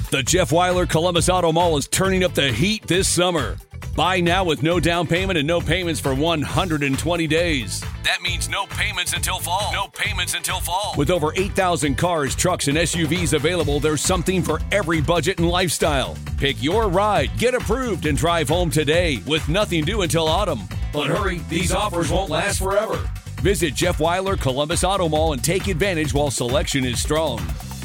The Jeff Weiler Columbus Auto Mall is turning up the heat this summer. Buy now with no down payment and no payments for 120 days. That means no payments until fall. No payments until fall. With over 8,000 cars, trucks, and SUVs available, there's something for every budget and lifestyle. Pick your ride, get approved, and drive home today with nothing due until autumn. But hurry, these offers won't last forever. Visit Jeff Weiler Columbus Auto Mall and take advantage while selection is strong.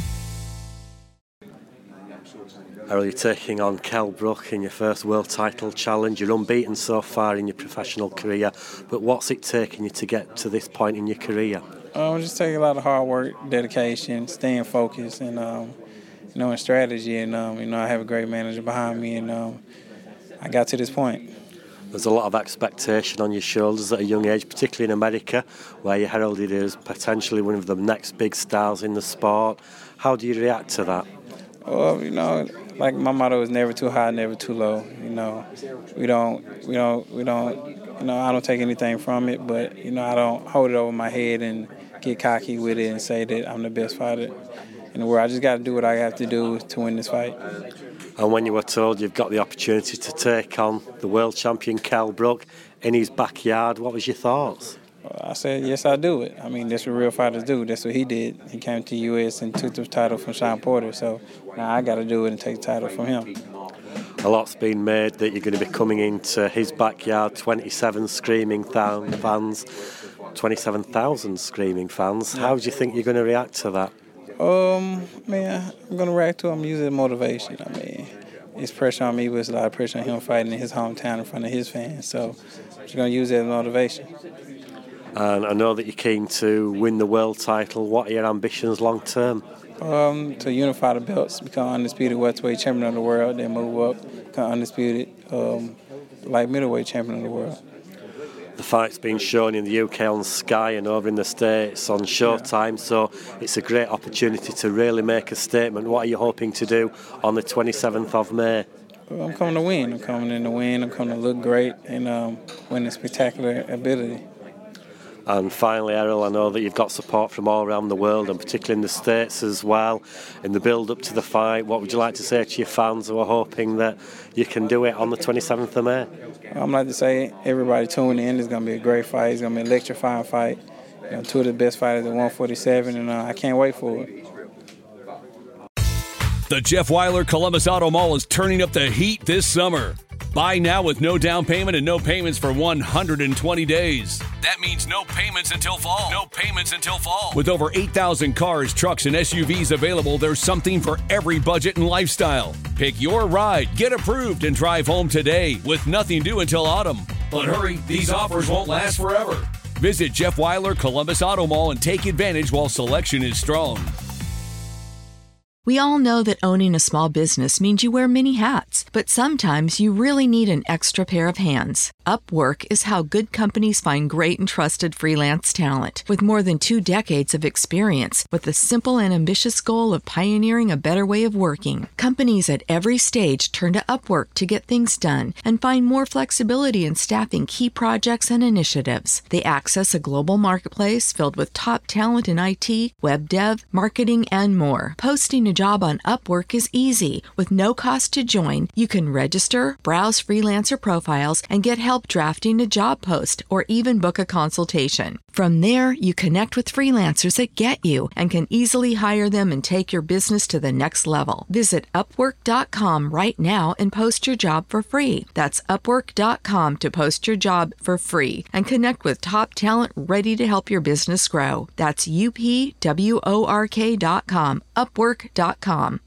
Errol, you're taking on Kell Brook in your first world title challenge. You're unbeaten so far in your professional career, but what's it taken you to get to this point in your career? Just taking a lot of hard work, dedication, staying focused, and and strategy. And I have a great manager behind me, and I got to this point. There's a lot of expectation on your shoulders at a young age, particularly in America, where you're heralded as potentially one of the next big stars in the sport. How do you react to that? Well, like my motto is never too high, never too low. We don't. I don't take anything from it, but I don't hold it over my head and get cocky with it and say that I'm the best fighter in the world. I just got to do what I have to do to win this fight. And when you were told you've got the opportunity to take on the world champion Kell Brook in his backyard, what was your thoughts? I said, yes, I do it. That's what real fighters do. That's what he did. He came to the U.S. and took the title from Sean Porter. So now I got to do it and take the title from him. A lot's been made that you're going to be coming into his backyard, 27 screaming fans, 27,000 screaming fans. How do you think you're going to react to that? I'm going to react to him using motivation. It's pressure on me, but it's a lot of pressure on him fighting in his hometown in front of his fans. So I'm just going to use it as motivation. And I know that you're keen to win the world title. What are your ambitions long term? To unify the belts, become undisputed welterweight champion of the world, then move up, become undisputed light middleweight champion of the world. The fight's been shown in the UK on Sky and over in the States on Showtime, so it's a great opportunity to really make a statement. What are you hoping to do on the 27th of May? I'm coming to win. I'm coming in to win. I'm coming to look great and win a spectacular ability. And finally, Errol, I know that you've got support from all around the world and particularly in the States as well. In the build-up to the fight, what would you like to say to your fans who are hoping that you can do it on the 27th of May? I'd like to say everybody tune in. It's going to be a great fight. It's going to be an electrifying fight. Two of the best fighters at 147, and I can't wait for it. The Jeff Weiler Columbus Auto Mall is turning up the heat this summer. Buy now with no down payment and no payments for 120 days. That means no payments until fall. No payments until fall. With over 8,000 cars, trucks, and SUVs available, there's something for every budget and lifestyle. Pick your ride, get approved, and drive home today with nothing due until autumn. But hurry, these offers won't last forever. Visit Jeff Weiler Columbus Auto Mall and take advantage while selection is strong. We all know that owning a small business means you wear many hats, but sometimes you really need an extra pair of hands. Upwork is how good companies find great and trusted freelance talent. With more than 2 decades of experience, with the simple and ambitious goal of pioneering a better way of working, companies at every stage turn to Upwork to get things done and find more flexibility in staffing key projects and initiatives. They access a global marketplace filled with top talent in IT, web dev, marketing, and more. Posting a job on Upwork is easy. With no cost to join, you can register, browse freelancer profiles, and get help drafting a job post or even book a consultation. From there, you connect with freelancers that get you and can easily hire them and take your business to the next level. Visit Upwork.com right now and post your job for free. That's Upwork.com to post your job for free and connect with top talent ready to help your business grow. That's UPWORK.com, Upwork.com.